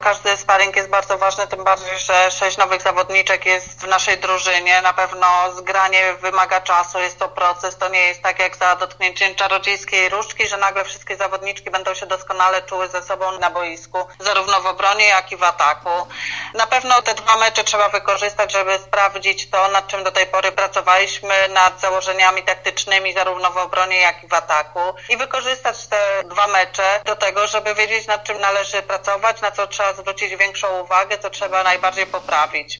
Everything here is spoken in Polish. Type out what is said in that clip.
Każdy sparing jest bardzo ważny, tym bardziej, że 6 nowych zawodniczek jest w naszej drużynie. Na pewno zgranie wymaga czasu, jest to proces, to nie jest tak jak za dotknięciem czarodziejskiej różdżki, że nagle wszystkie zawodniczki będą się doskonale czuły ze sobą na boisku, zarówno w obronie, jak i w ataku. Na pewno te 2 mecze trzeba wykorzystać, żeby sprawdzić to, nad czym do tej pory pracowaliśmy, nad założeniami taktycznymi, zarówno w obronie, jak i w ataku. I wykorzystać te 2 mecze do tego, żeby wiedzieć, nad czym należy pracować, na co trzeba zwrócić większą uwagę, co trzeba najbardziej poprawić.